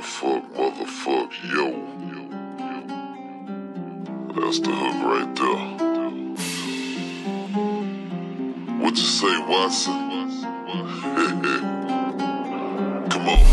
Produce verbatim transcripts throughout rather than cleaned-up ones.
Motherfuck, motherfuck, yo. That's the hook right there. What you say, Watson? Come on.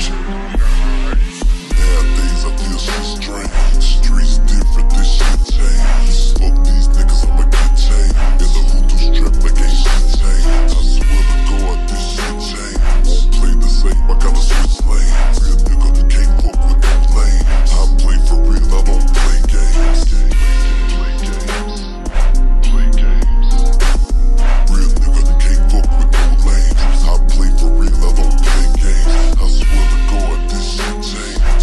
Nowadays I feel so strange. Streets different, this shit changed. Fuck these niggas, I'ma get changed. In the hoodoo strip, like ain't shit changed. I swear to God, this shit changed. Won't play the same, I gotta switch lanes. Real nigga, can't fuck with no lame. I play for real, I don't play games. Play games, play games. Real nigga, can't fuck with no lames. I play for real, I don't play games. I swear to God, this shit changed.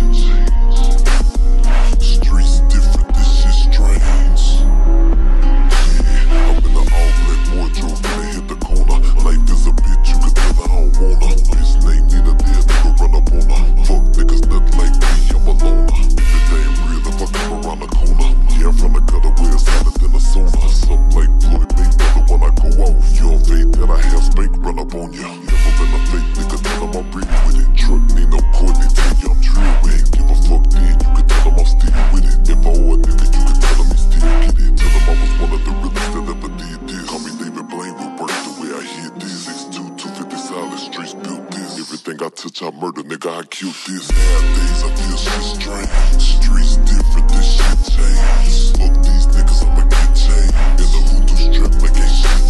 Streets different, this shit strange. Yeah, I'm in the all-black wardrobe, finna hit the corner. Life is a bitch, you can tell I don't wanna. Bitch lane need a dead nigga, run up on her. Fuck niggas, nothing like me, I'm a loner. Everything real if I come around the corner. Yeah, I'm from the gutter where it's hotter than a sauna. Something like Floyd Mayweather when I go off. You're fake that I have spank, run up on ya. Never been a fake nigga, tell him I'm real with it. Truck need no Courtney, tell you I'm drill with it. Give a fuck then, you can tell him I'm still with it. If I owe a nigga, you can tell him he still get it. Tell him I was one of the realest that ever did this. Call me David Blaine, will work the way I hit this. six two, two fifty solid, streets built this. Everything I touch, I murder, nigga, I killed this. Nowadays I feel shit strange. Streets different, this shit changed. Fuck these niggas, I'ma get changed. In the hoodoo strip, like ain't shit